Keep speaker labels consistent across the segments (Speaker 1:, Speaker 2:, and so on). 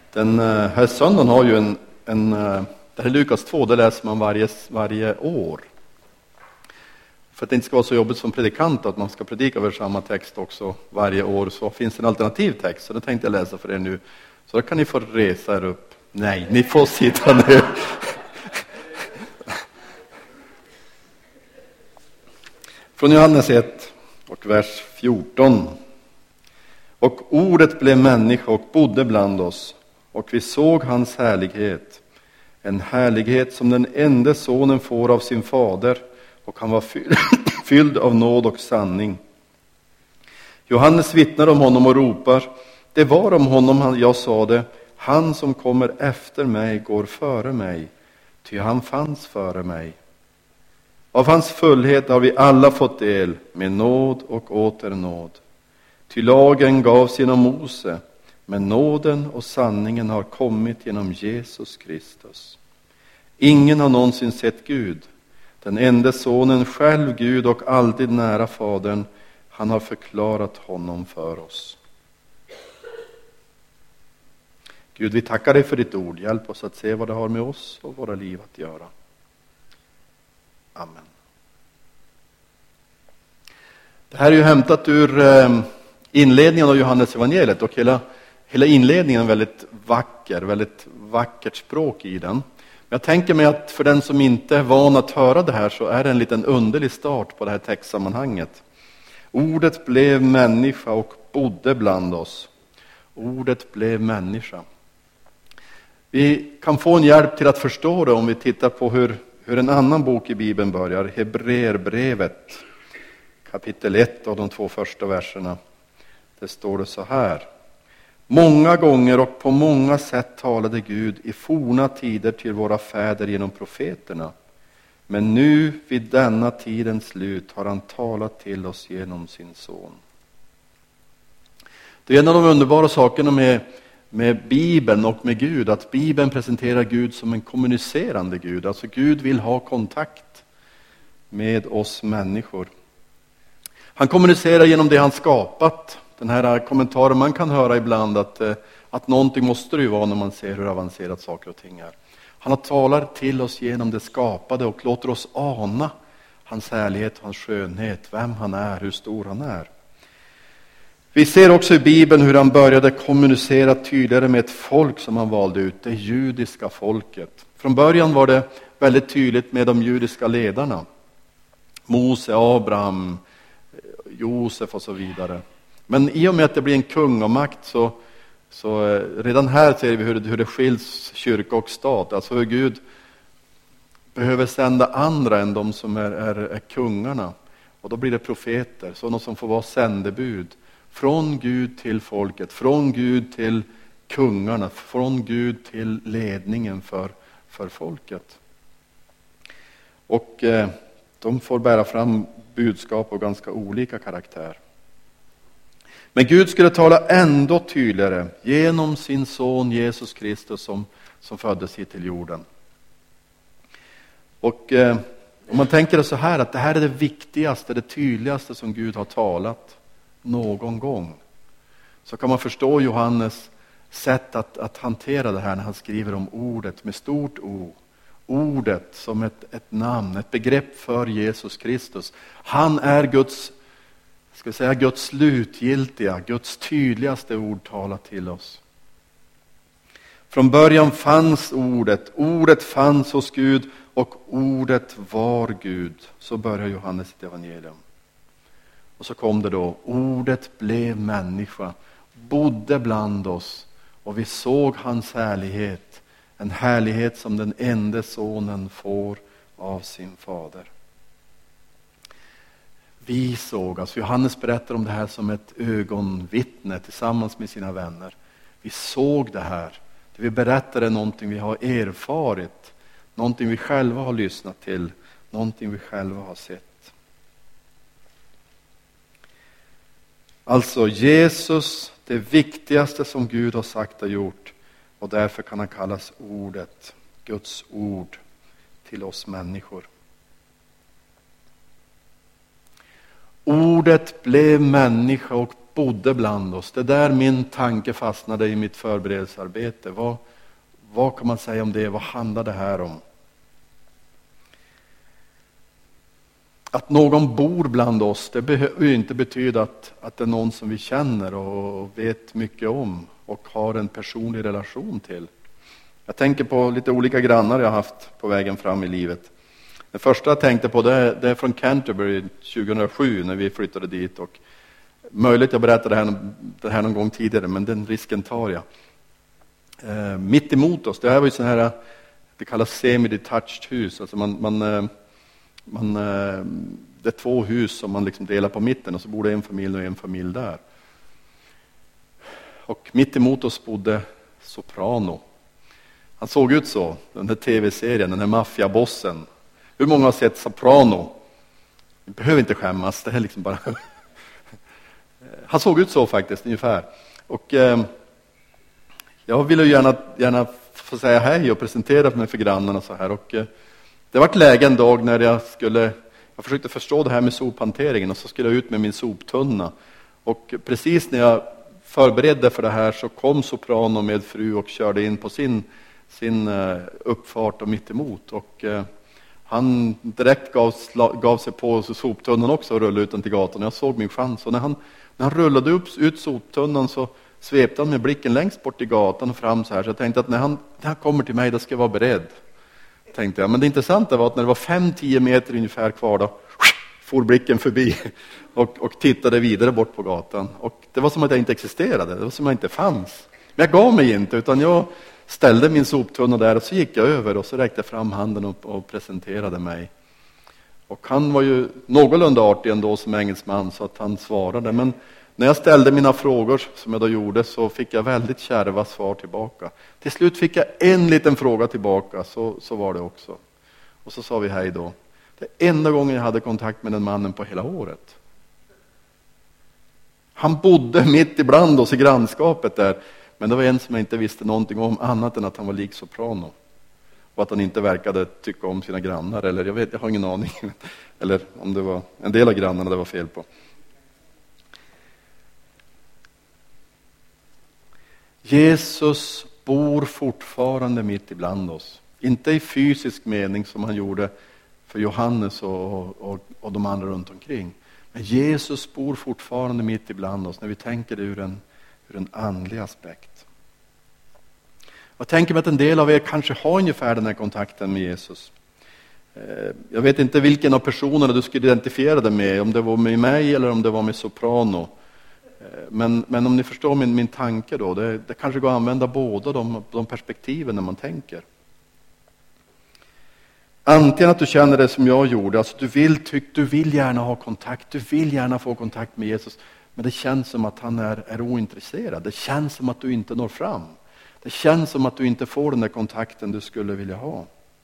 Speaker 1: Den här söndagen har ju det här Lukas 2, det läser man varje år. För att det inte ska vara så jobbigt som predikant att man ska predika över samma text också varje år, så finns det en alternativ text. Så det tänkte jag läsa för er nu. Så då kan ni få resa er upp. Nej, ni får sitta nu. Från Johannes 1 och vers 14. Och ordet blev människa och bodde bland oss. Och vi såg hans härlighet. En härlighet som den enda sonen får av sin fader. Och han var fylld av nåd och sanning. Johannes vittnar om honom och ropar: det var om honom jag sade, han som kommer efter mig går före mig, ty han fanns före mig. Av hans fullhet har vi alla fått del, med nåd och åter nåd. Ty lagen gavs genom Mose, men nåden och sanningen har kommit genom Jesus Kristus. Ingen har någonsin sett Gud. Den enda sonen, själv Gud och alltid nära Fadern, han har förklarat honom för oss. Gud, vi tackar dig för ditt ord. Hjälp oss att se vad det har med oss och våra liv att göra. Amen. Det här är ju hämtat ur inledningen av Johannes evangeliet, och hela inledningen är väldigt vackert språk i den. Men jag tänker mig att för den som inte är van att höra det här så är det en liten underlig start på det här textsammanhanget. Ordet blev människa och bodde bland oss. Ordet blev människa. Vi kan få en hjälp till att förstå det om vi tittar på hur en annan bok i Bibeln börjar. Hebreerbrevet, kapitel 1 av de 2 första verserna. Det står det så här: många gånger och på många sätt talade Gud i forna tider till våra fäder genom profeterna. Men nu vid denna tidens slut har han talat till oss genom sin son. Det är en av de underbara sakerna med Bibeln och med Gud, att Bibeln presenterar Gud som en kommunicerande Gud. Alltså Gud vill ha kontakt med oss människor. Han kommunicerar genom det han skapat. Den här kommentaren man kan höra ibland att någonting måste det ju vara när man ser hur avancerat saker och ting är. Han har talat till oss genom det skapade och låter oss ana hans härlighet, hans skönhet, vem han är, hur stor han är. Vi ser också i Bibeln hur han började kommunicera tydligare med ett folk som han valde ut, det judiska folket. Från början var det väldigt tydligt med de judiska ledarna. Mose, Abraham, Josef och så vidare. Men i och med att det blir en kungamakt så redan här ser vi hur det skiljs kyrka och stat. Alltså hur Gud behöver sända andra än de som är kungarna. Och då blir det profeter, sådana som får vara sändebud. Från Gud till folket, från Gud till kungarna, från Gud till ledningen för folket. Och de får bära fram budskap av ganska olika karaktär. Men Gud skulle tala ändå tydligare genom sin son Jesus Kristus som föddes hit till jorden. Och om man tänker så här, att det här är det viktigaste, det tydligaste som Gud har talat någon gång, så kan man förstå Johannes sätt att hantera det här när han skriver om ordet med stort O. Ordet som ett namn, ett begrepp för Jesus Kristus. Han är Guds slutgiltiga, Guds tydligaste ord talat till oss. Från början fanns ordet, ordet fanns hos Gud och ordet var Gud. Så börjar Johannes sitt evangelium. Och så kom det då, ordet blev människa, bodde bland oss och vi såg hans härlighet. En härlighet som den enda sonen får av sin fader. Vi såg, alltså Johannes berättar om det här som ett ögonvittne tillsammans med sina vänner. Vi såg det här. Det vi berättar är någonting vi har erfarit. Någonting vi själva har lyssnat till. Någonting vi själva har sett. Alltså Jesus, det viktigaste som Gud har sagt och gjort. Och därför kan han kallas ordet, Guds ord till oss människor. Ordet blev människa och bodde bland oss. Det där min tanke fastnade i mitt förberedelsearbete. Vad kan man säga om det? Vad handlar det här om? Att någon bor bland oss, det behöver ju inte betyda att det är någon som vi känner och vet mycket om och har en personlig relation till. Jag tänker på lite olika grannar jag haft på vägen fram i livet. Det första jag tänkte på det är från Canterbury 2007 när vi flyttade dit. Och möjligt jag berättade det här någon gång tidigare, men den risken tar jag. Mitt emot oss, det här var ju så här, det kallas semi-detached hus. Alltså det är 2 hus som man liksom delar på mitten och så bor det en familj och en familj där. Och mitt emot oss bodde Soprano. Han såg ut så, den där tv-serien, den här maffiabossen. Hur många har sett Soprano? Vi behöver inte skämmas, det är liksom bara... Han såg ut så faktiskt, ungefär. Och jag ville ju gärna få säga hej och presentera mig för grannarna så här. Och det var ett läge en dag när jag försökte förstå det här med sophanteringen och så skulle jag ut med min soptunna. Och precis när jag förberedde för det här så kom Soprano med fru och körde in på sin uppfart och mitt emot. Och han direkt gav sig på soptunnan också och rullade ut den till gatan. Jag såg min chans och när han rullade ut soptunnan så svepte han med blicken längst bort i gatan och fram så här. Så jag tänkte att när han kommer till mig, då ska jag vara beredd. Tänkte jag. Men det intressanta var att när det var 5-10 meter ungefär kvar då for blicken förbi och tittade vidare bort på gatan. Och det var som att jag inte existerade, det var som att jag inte fanns. Men jag gav mig inte, utan jag ställde min soptunna där och så gick jag över och så räckte fram handen och presenterade mig. Och han var ju någorlunda artig ändå som engelsman så att han svarade. Men när jag ställde mina frågor som jag då gjorde så fick jag väldigt kärva svar tillbaka. Till slut fick jag en liten fråga tillbaka, så var det också. Och så sa vi hej då. Det enda gången jag hade kontakt med den mannen på hela året. Han bodde mitt ibland oss i grannskapet där. Men det var en som jag inte visste någonting om annat än att han var lik Soprano. Och att han inte verkade tycka om sina grannar. Eller jag har ingen aning. Eller om det var en del av grannarna det var fel på. Jesus bor fortfarande mitt ibland oss. Inte i fysisk mening som han gjorde för Johannes och de andra runt omkring. Men Jesus bor fortfarande mitt ibland oss när vi tänker det ur en andlig aspekt. Jag tänker mig att en del av er kanske har ungefär den här kontakten med Jesus. Jag vet inte vilken av personerna du skulle identifiera dig med, om det var med mig eller om det var med Soprano. Men om ni förstår min tanke då, det kanske går att använda båda de perspektiven när man tänker. Antingen att du känner det som jag gjorde, alltså du vill gärna ha kontakt, du vill gärna få kontakt med Jesus, men det känns som att han är ointresserad, det känns som att du inte når fram, det känns som att du inte får den där kontakten du skulle vilja ha.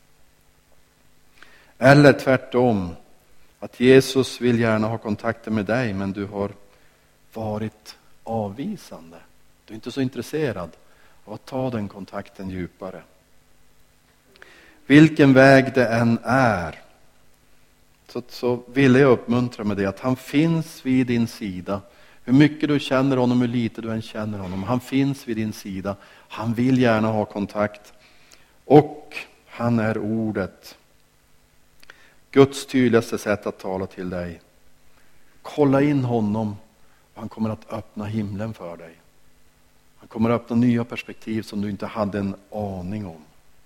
Speaker 1: Eller tvärtom, att Jesus vill gärna ha kontakten med dig, men du har varit avvisande. Du är inte så intresserad av att ta den kontakten djupare. Vilken väg det än är så vill jag uppmuntra med det att han finns vid din sida. Hur mycket du känner honom, hur lite du än känner honom. Han finns vid din sida. Han vill gärna ha kontakt. Och han är ordet. Guds tydligaste sätt att tala till dig. Kolla in honom. Han kommer att öppna himlen för dig. Han kommer att öppna nya perspektiv som du inte hade en aning om.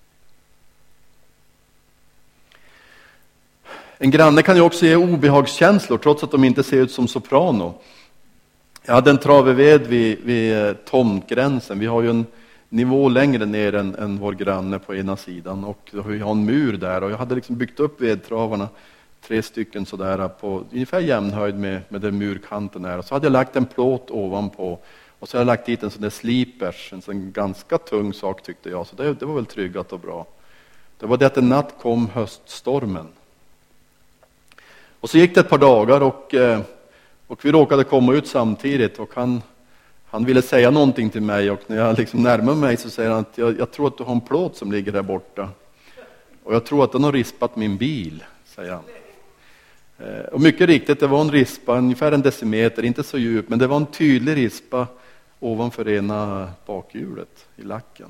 Speaker 1: En granne kan ju också ge obehagskänslor trots att de inte ser ut som Soprano. Jag hade en traveved vid tomtgränsen. Vi har ju en nivå längre ner än vår granne på ena sidan. Och vi har en mur där. Och jag hade liksom byggt upp vedtravarna 3 stycken sådär på ungefär jämnhöjd med den murkanten där. Och så hade jag lagt en plåt ovanpå. Och så hade jag lagt dit en sån där slipers. En sån ganska tung sak tyckte jag. Så det var väl tryggat och bra. Det var det att en natt kom höststormen. Och så gick det ett par dagar och vi råkade komma ut samtidigt. Och han ville säga någonting till mig. Och när jag liksom närmade mig så säger han att jag tror att du har en plåt som ligger där borta. Och jag tror att den har rispat min bil, säger han. Och mycket riktigt, det var en rispa, ungefär 1 decimeter, inte så djup, men det var en tydlig rispa ovanför ena bakhjulet i lacken.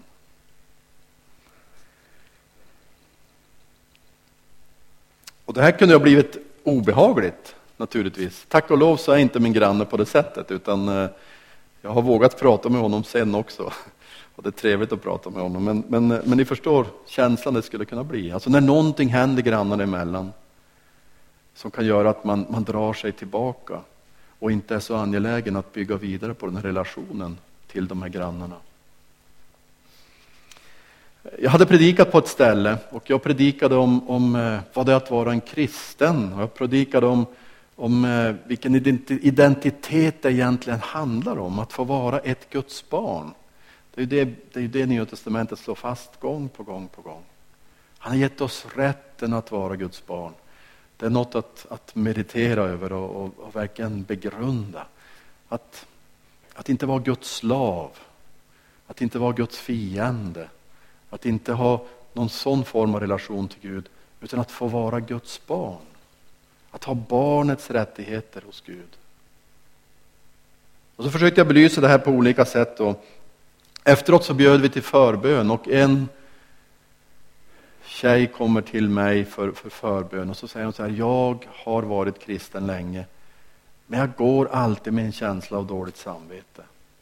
Speaker 1: Och det här kunde ha blivit obehagligt naturligtvis. Tack och lov så är inte min granne på det sättet, utan jag har vågat prata med honom sen också. Och det är trevligt att prata med honom. Men ni förstår känslan det skulle kunna bli. Alltså när någonting händer grannarna emellan som kan göra att man drar sig tillbaka och inte är så angelägen att bygga vidare på den här relationen till de här grannarna. Jag hade predikat på ett ställe och jag predikade om vad det är att vara en kristen. Och jag predikade om vilken identitet det egentligen handlar om. Att få vara ett Guds barn. Det är ju det Nya testamentet slår fast gång på gång på gång. Han har gett oss rätten att vara Guds barn. Det är något att meditera över och verkligen begrunda. Att inte vara Guds slav. Att inte vara Guds fiende. Att inte ha någon sån form av relation till Gud. Utan att få vara Guds barn. Att ha barnets rättigheter hos Gud. Och så försökte jag belysa det här på olika sätt. Och efteråt så bjöd vi till förbön. Och en tjej kommer till mig för förbön. Och så säger hon så här: jag har varit kristen länge. Men jag går alltid med en känsla av dåligt samvete.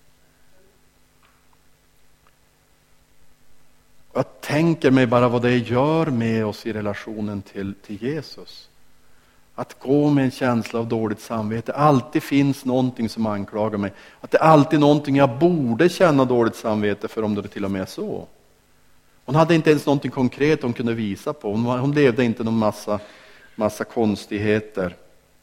Speaker 1: Jag tänker mig bara vad det gör med oss i relationen till Jesus. Att gå med en känsla av dåligt samvete. Alltid finns någonting som anklagar mig. Att det är alltid någonting jag borde känna dåligt samvete för, om det till och med är så. Hon hade inte ens någonting konkret hon kunde visa på. Hon levde inte någon massa konstigheter.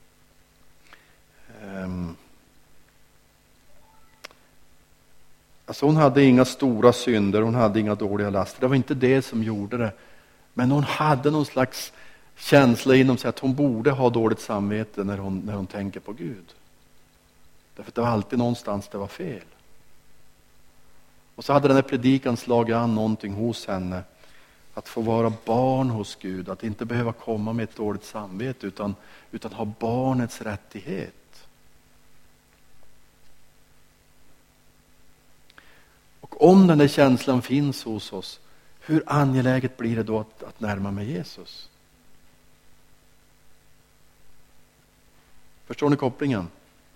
Speaker 1: Alltså hon hade inga stora synder, hon hade inga dåliga laster. Det var inte det som gjorde det. Men hon hade någon slags känsla inom sig att hon borde ha dåligt samvete när hon tänker på Gud. Därför att det var alltid någonstans det var fel. Och så hade den här predikan slagit an någonting hos henne. Att få vara barn hos Gud. Att inte behöva komma med ett dåligt samvete utan ha barnets rättighet. Och om den där känslan finns hos oss, hur angeläget blir det då att närma mig Jesus? Förstår ni kopplingen?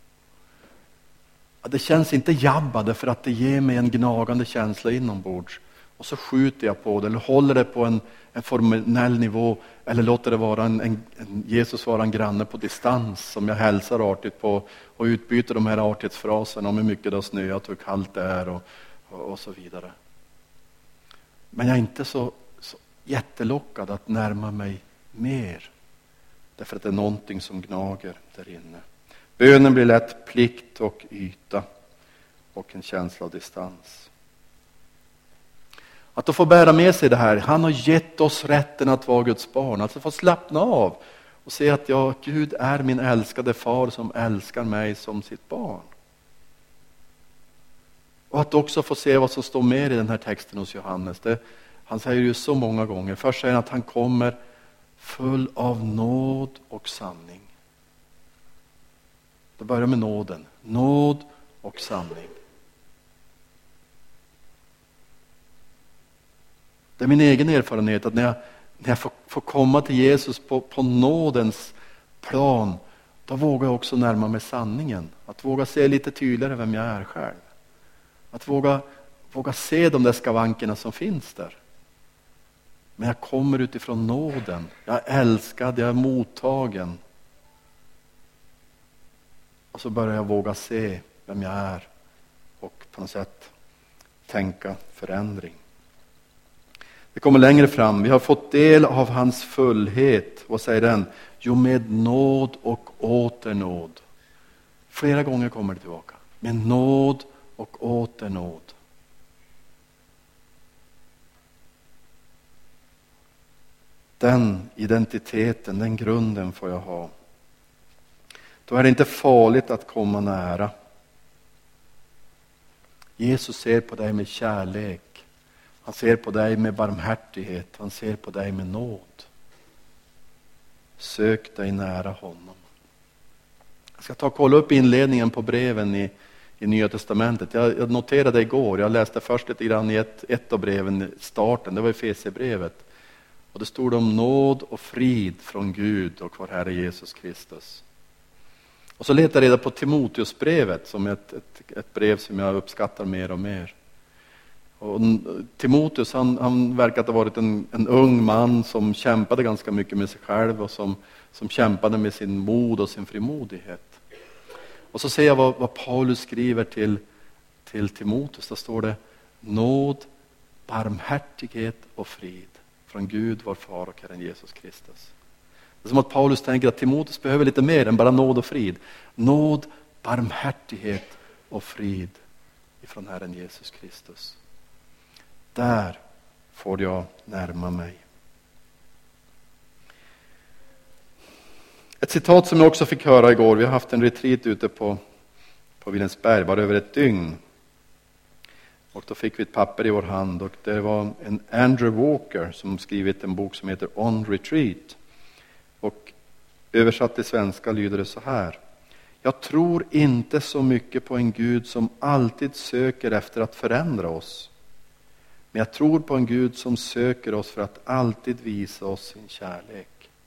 Speaker 1: Det känns inte jabbade för att det ger mig en gnagande känsla inombords. Och så skjuter jag på det eller håller det på en formell nivå. Eller låter det vara Jesus vara en granne på distans som jag hälsar artigt på. Och utbyter de här artighetsfraserna om hur mycket det har snöat, hur kallt det är och så vidare. Men jag är inte så jättelockad att närma mig mer. Därför att det är någonting som gnager där inne. Bönen blir lätt plikt och yta och en känsla av distans. Att då få bära med sig det här. Han har gett oss rätten att vara Guds barn. Alltså få slappna av och se att Gud är min älskade far som älskar mig som sitt barn. Och att också få se vad som står mer i den här texten hos Johannes. Han säger ju så många gånger. Först säger han att han kommer full av nåd och sanning. Det börjar med nåden. Nåd och sanning. Det är min egen erfarenhet att när jag får komma till Jesus på nådens plan, då vågar jag också närma mig sanningen. Att våga se lite tydligare vem jag är själv. Att våga se de där skavankerna som finns där. Men jag kommer utifrån nåden. Jag är älskad, jag är mottagen. Och så börjar jag våga se vem jag är. Och på något sätt tänka förändring. Det kommer längre fram. Vi har fått del av hans fullhet. Vad säger den? Jo, med nåd och åter nåd. Flera gånger kommer det tillbaka. Med nåd och åter nåd. Den identiteten, den grunden får jag ha. Då är det inte farligt att komma nära. Jesus ser på dig med kärlek. Han ser på dig med barmhärtighet. Han ser på dig med nåd. Sök dig nära honom. Jag ska kolla upp inledningen på breven i Nya Testamentet. Jag noterade igår, jag läste först lite grann i ett av breven, starten, det var Efesierbrevet. Och det stod om nåd och frid från Gud och vår Herre Jesus Kristus. Och så letade jag reda på Timoteusbrevet som är ett brev som jag uppskattar mer och mer. Och Timoteus han verkar ha varit en ung man som kämpade ganska mycket med sig själv och som kämpade med sin mod och sin frimodighet. Och så ser jag vad Paulus skriver till Timoteus. Där står det nåd, barmhärtighet och frid från Gud, vår far och Herren Jesus Kristus. Det är som att Paulus tänker att Timoteus behöver lite mer än bara nåd och frid. Nåd, barmhärtighet och frid ifrån Herren Jesus Kristus. Där får jag närma mig. Ett citat som jag också fick höra igår. Vi har haft en retreat ute på Vilhelmsberg, bara över ett dygn. Och då fick vi ett papper i vår hand och det var en Andrew Walker som skrivit en bok som heter On Retreat. Och översatt till svenska lyder det så här: jag tror inte så mycket på en Gud som alltid söker efter att förändra oss. Men jag tror på en Gud som söker oss för att alltid visa oss sin kärlek.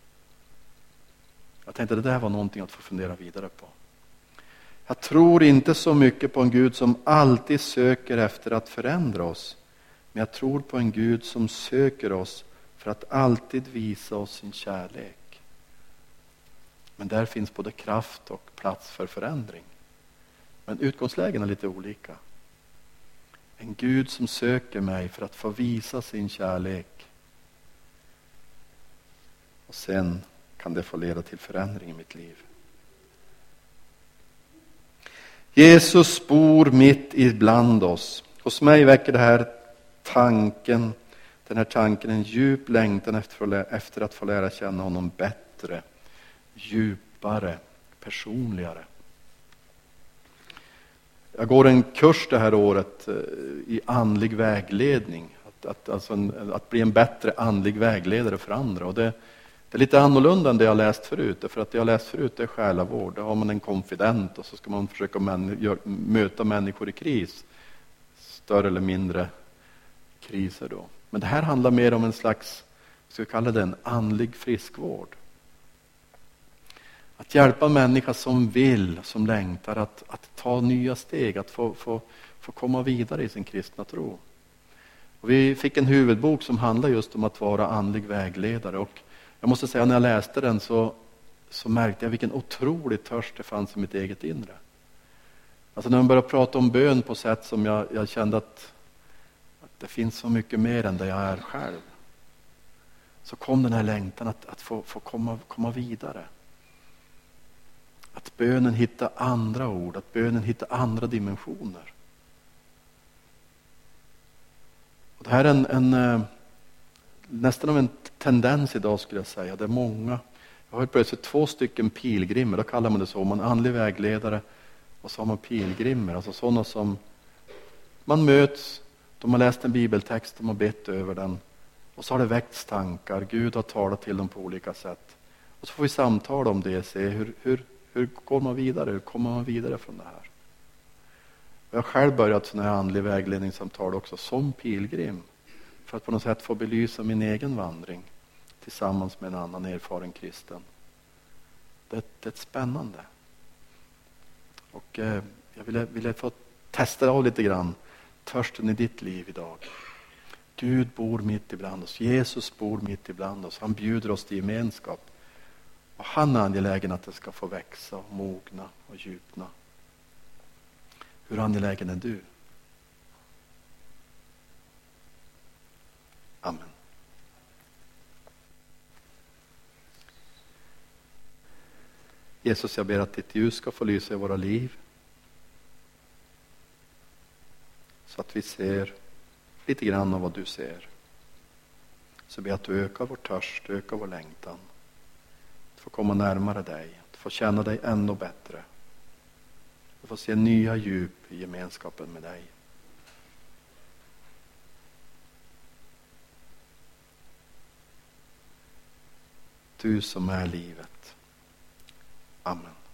Speaker 1: Jag tänkte att det där var någonting att få fundera vidare på. Jag tror inte så mycket på en Gud som alltid söker efter att förändra oss. Men jag tror på en Gud som söker oss för att alltid visa oss sin kärlek. Men där finns både kraft och plats för förändring. Men utgångslägen är lite olika. En Gud som söker mig för att få visa sin kärlek. Och sen kan det få leda till förändring i mitt liv. Jesus bor mitt ibland oss. Hos mig väcker den här tanken en djup längtan efter att få lära känna honom bättre, djupare, personligare. Jag går en kurs det här året i andlig vägledning. Att bli en bättre andlig vägledare för andra. Och det är lite annorlunda än det jag läst förut. För att det jag läst förut är själavård. Där har man en konfident och så ska man försöka möta människor i kris. Större eller mindre kriser då. Men det här handlar mer om en slags, ska vi kalla det en andlig friskvård. Att hjälpa människor som vill, som längtar att ta nya steg, att få komma vidare i sin kristna tro. Och vi fick en huvudbok som handlar just om att vara andlig vägledare. Och jag måste säga, när jag läste den så märkte jag vilken otrolig törst det fanns i mitt eget inre. Alltså när man började prata om bön på sätt som jag kände att det finns så mycket mer än det jag är själv. Så kom den här längtan att få komma vidare. Att bönen hittar andra ord, att bönen hittar andra dimensioner. Och det här är nästan av en tendens idag, skulle jag säga. Det är många. Jag har plötsligt 2 pilgrimer, då kallar man det så. Man är andlig vägledare och så har man pilgrimer. Alltså sådana som man möts, de har läst en bibeltext, de har bett över den. Och så har det väckts tankar, Gud har talat till dem på olika sätt. Och så får vi samtala om det, se hur går man vidare, hur kommer man vidare från det här. Jag har själv börjat sådana här andlig vägledningssamtal också som pilgrim. För att på något sätt få belysa min egen vandring tillsammans med en annan erfaren kristen. Det är spännande. Och jag ville få testa av lite grann törsten i ditt liv idag. Gud bor mitt ibland oss. Jesus bor mitt ibland oss. Han bjuder oss till gemenskap. Och han är angelägen att det ska få växa, mogna och djupna. Hur angelägen är du? Amen. Jesus, jag ber att ditt ljus ska få lysa i våra liv. Så att vi ser lite grann av vad du ser. Så ber jag att du ökar vår törst, ökar vår längtan. Att få komma närmare dig, att få känna dig ännu bättre. Att få se nya djup i gemenskapen med dig. du som är livet. Amen.